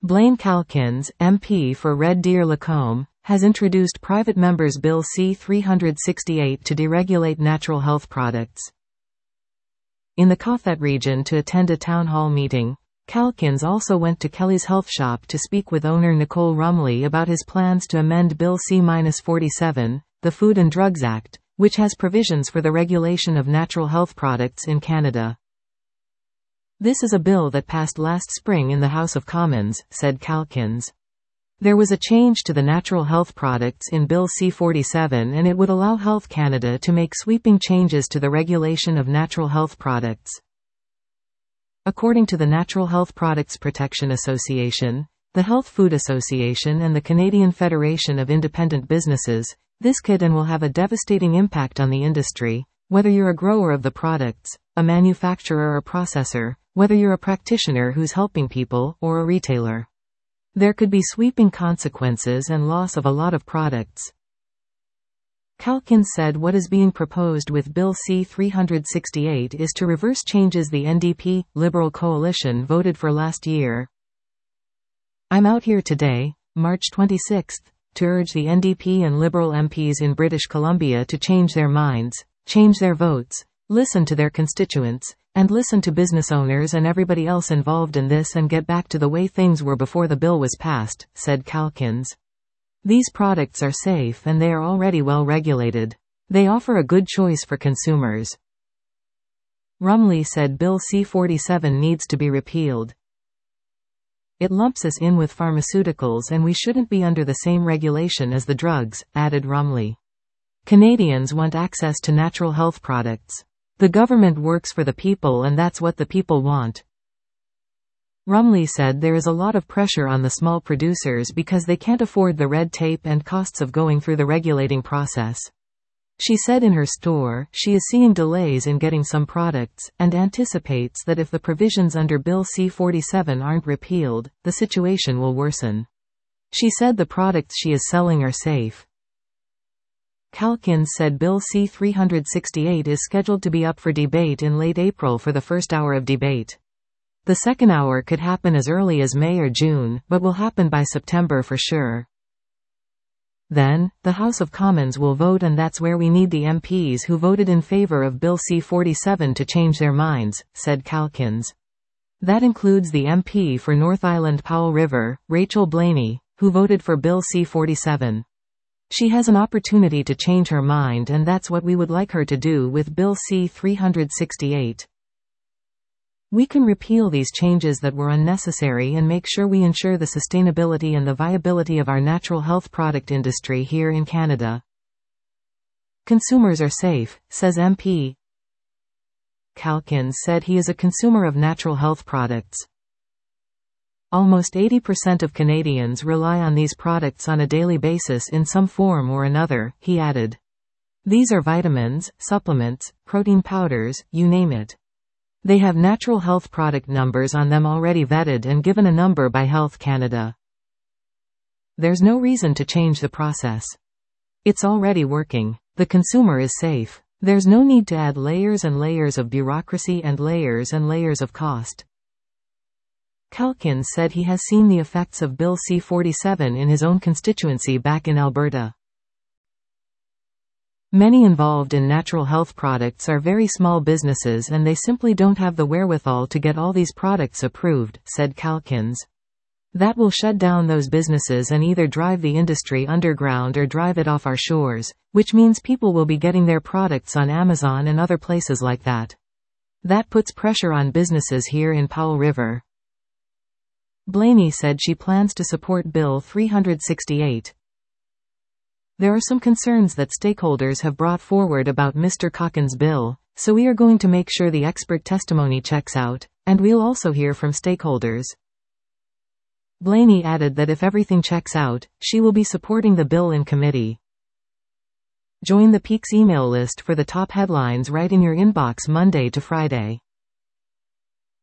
Blaine Calkins, MP for Red Deer-Lacombe, has introduced Private Members Bill C-368 to deregulate natural health products. In the Cofet region to attend a town hall meeting, Calkins also went to Kelly's Health Shop to speak with owner Nicole Rumley about his plans to amend Bill C-47, the Food and Drugs Act, which has provisions for the regulation of natural health products in Canada. "This is a bill that passed last spring in the House of Commons," said Calkins. "There was a change to the natural health products in Bill C-47 and it would allow Health Canada to make sweeping changes to the regulation of natural health products." According to the Natural Health Products Protection Association, the Health Food Association and the Canadian Federation of Independent Businesses, this could and will have a devastating impact on the industry, whether you're a grower of the products, a manufacturer or processor, whether you're a practitioner who's helping people, or a retailer. There could be sweeping consequences and loss of a lot of products. Calkins said what is being proposed with Bill C-368 is to reverse changes the NDP, Liberal coalition voted for last year. "I'm out here today, March 26, to urge the NDP and Liberal MPs in British Columbia to change their minds, change their votes, listen to their constituents, and listen to business owners and everybody else involved in this and get back to the way things were before the bill was passed," said Calkins. "These products are safe and they are already well regulated. They offer a good choice for consumers." Rumley said Bill C-47 needs to be repealed. "It lumps us in with pharmaceuticals and we shouldn't be under the same regulation as the drugs," added Rumley. "Canadians want access to natural health products. The government works for the people and that's what the people want." Rumley said there is a lot of pressure on the small producers because they can't afford the red tape and costs of going through the regulating process. She said in her store, she is seeing delays in getting some products, and anticipates that if the provisions under Bill C-47 aren't repealed, the situation will worsen. She said the products she is selling are safe. Calkins said Bill C-368 is scheduled to be up for debate in late April for the first hour of debate. The second hour could happen as early as May or June, but will happen by September for sure. Then, the House of Commons will vote and that's where we need the MPs who voted in favor of Bill C-47 to change their minds, said Calkins. That includes the MP for North Island Powell River, Rachel Blaney, who voted for Bill C-47. She has an opportunity to change her mind and that's what we would like her to do with Bill C-368. We can repeal these changes that were unnecessary and make sure we ensure the sustainability and the viability of our natural health product industry here in Canada. Consumers are safe, says MP. Calkins said he is a consumer of natural health products. Almost 80% of Canadians rely on these products on a daily basis in some form or another, he added. These are vitamins, supplements, protein powders, you name it. They have natural health product numbers on them already vetted and given a number by Health Canada. There's no reason to change the process. It's already working. The consumer is safe. There's no need to add layers and layers of bureaucracy and layers of cost. Calkins said he has seen the effects of Bill C-47 in his own constituency back in Alberta. Many involved in natural health products are very small businesses and they simply don't have the wherewithal to get all these products approved, said Calkins. That will shut down those businesses and either drive the industry underground or drive it off our shores, which means people will be getting their products on Amazon and other places like that. That puts pressure on businesses here in Powell River. Blaney said she plans to support Bill 368. There are some concerns that stakeholders have brought forward about Mr. Calkins' bill, so we are going to make sure the expert testimony checks out, and we'll also hear from stakeholders. Blaney added that if everything checks out, she will be supporting the bill in committee. Join the Peaks email list for the top headlines right in your inbox Monday to Friday.